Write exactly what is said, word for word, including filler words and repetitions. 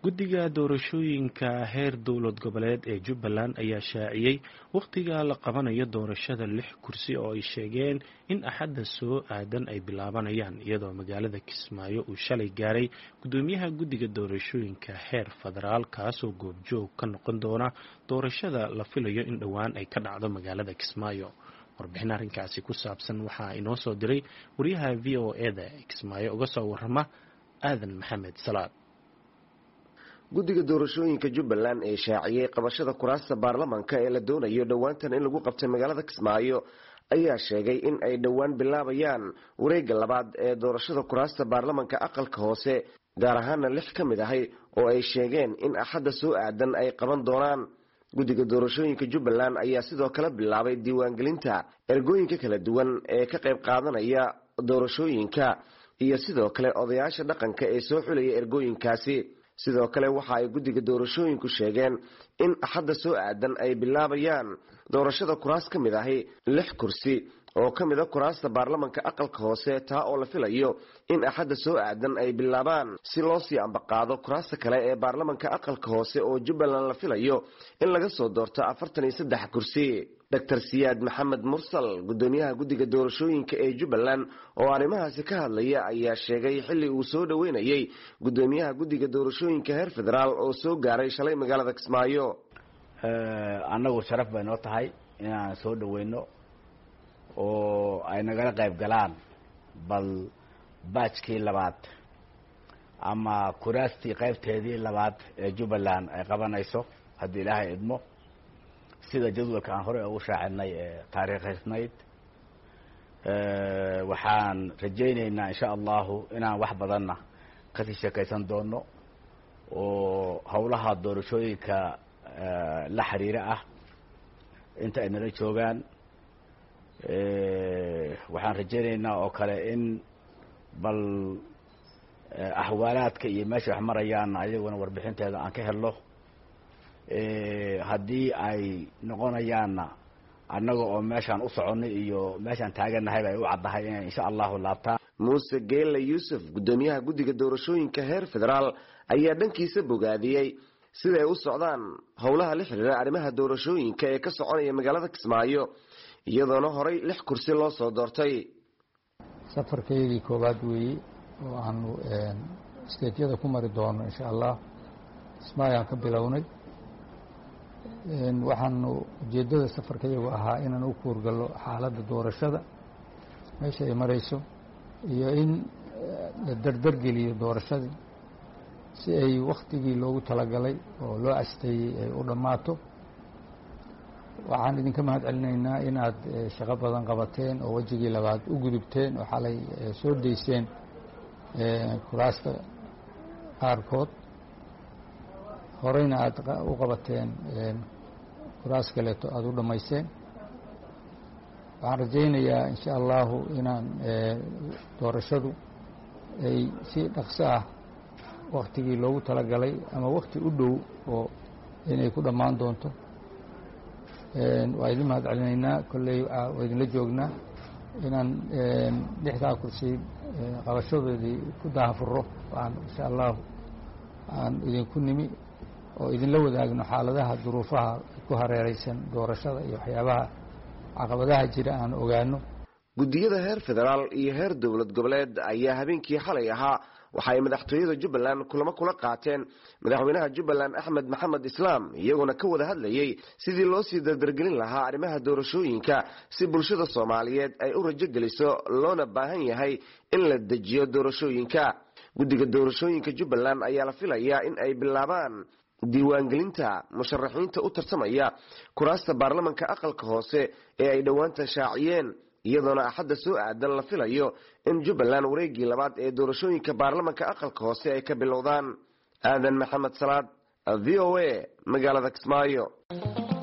guddiga doorashooyinka heer dowlad goboleed ee Jubbaland ayaa shaaciyay waqtiga la qabanayo doorashada lix kursi oo ay sheegeen in axadda soo aadan ay bilaabanayaan iyadoo magaalada Kismaayo uu shalay gaaray gudoomiyaha guddiga doorashooyinka heer federaal kaasoo goobjoog ka noqon doona doorashada la filayo in dhowaan ay ka dhacdo magaalada Kismaayo. warbixin arrinkaasi ku saabsan waxaa inoo soo diray wariyaha V O A da Kismaayo uga soo warrama Aadan Maxamed Salaad. guddiga doorashooyinka Jubbaland ee shaaciyay qabashada kuraasta baarlamaanka ee la doonayo dhowaantan in lagu qabto magaalada Kismaayo ayaa sheegay in ay dhowaan bilaabayaan wareegga labaad ee doorashada kuraasta baarlamaanka aqalka hoose gaar ahaan lix ka mid ah oo ay sheegeen in axadda soo aadan ay qaban doonaan. guddiga doorashooyinka Jubbaland ayaa sidoo kale bilaabay diiwaangelinta ergooyinka kala duwan ee ka qayb qaadanaya doorashooyinka iyo sidoo kale odayaasha dhaqanka ee soo xulaya ergooyinkaasi. sidoo kale waxa ay guddiga doorashooyinku sheegeen in axadda soo aadan ay bilaabayaan doorashada kuraas ka mid ah lix kursi oo ka mid ah kuraasta baarlamaanka aqalka hoose taa oo la filayo in axadda soo aadan ay bilaabaan si loo sii ambaqaado kuraasta kale ee baarlamaanka aqalka hoose oo Jubbaland la filayo in laga soo doorto afartan iyo saddex kursi. Doctor Siyaad Maxamed Mursal gudoomiyaha guddiga doorashooyinka ee Jubbaland oo arrimahaasi ka hadlaya ayaa sheegay xilli uu soo dhaweynayay gudoomiyaha guddiga doorashooyinka heer federaal oo soo gaaray shalay magaalada Kismaayo. ee anagu sharaf bay noo tahay inaan soo dhaweyno oo ay nagala qayb galaan bal baajkii labaad ama kuraastii qaybteedii labaad ee Jubbaland ay qabanayso haddii Ilaahay idmo sida jadwalka aan hore ugu shaacinay ee taariikhaysnayd. ee waxaan rajaynaynaa insha Allah inaan wax badanna ka sii shaqaysan doono oo hawlaha doorashooyinka la xiriira ah inta ay nala joogaan. ee waxaan rajaynaynaa oo kale in bal ahwaalaadka iyo meesha wax marayaan ayaguna warbixinteeda aan ka helno. ee haddii ay noqonayaanna annaga oo meeshaan u soconay iyo meeshaan taaganahay ay u caddahay in insha Allah laabtaan. Muuse Geelle Yuusuf gudoomiyaha guddiga doorashooyinka heer federaal ayaa dhankiisa bogaadiyay sida ay u socdaan howlaha la xiriira arrimaha doorashooyinka ee ka soconaya magaalada Kismaayo iyadoona horay lix kursi loo soo doortay. safarkeedii koowaad weeyay oo aanu isteedyada ku mari doono insha Allah Kismaayo ka bilownay. waxaanu ujeedada safarkaygu ahaa inaan u kuurgalo xaaladda doorashada meesha ay marayso iyo in la dardargeliyo doorashadii si ay waqtigii loogu talagalay oo loo asteeyey ay u dhammaato. waxaan idinka mahad celinaynaa inaad shaqo badan qabateen oo wejigii labaad u gudubteen oo xalay soo dayseen kuraasta qaarkood horeyna aad u qabateen kuraas kaleeto aada u dhammayseen. waxaan rajaynayaa insha allahu inaan doorashadu ay si dhaqso ah waktigii loogu talagalay ama wakti u dhow oo inay ku dhammaan doonto. waa idin mahad celinaynaa kolley waa idinla joognaa inaan lixdaa kursi qabashadoodii ku daahfuro aan insha allahu aan idinku nimi oo idinla wadaagno xaaladaha duruufaha ku hareeraysan doorashada iyo waxyaabaha caqabadaha jira aan ogaano. guddiyada heer federaal iyo heer dowlad goboleed ayaa habeenkii xalay ahaa waxa ay madaxtooyada Jubbaland kulamo kula qaateen madaxweynaha Jubbaland Axmed Maxamed Islaam iyaguna ka wada hadlayay sidii loo sii dardargelin lahaa arrimaha doorashooyinka si bulshada Soomaaliyeed ay u rajo geliso loona baahan yahay in la dejiyo doorashooyinka. guddiga doorashooyinka Jubbaland ayaa la filayaa in ay bilaabaan diiwaangelinta musharaxiinta u tartamaya kuraasta baarlamaanka aqalka hoose ee ay dhawaanta shaaciyeen iyadoona axadda soo aadan la filayo in Jubbaland wareegii labaad ee doorashooyinka baarlamaanka aqalka hoose ay ka bilowdaan. Aadan Maxamed Salaad, V O A, magaalada Kismaayo.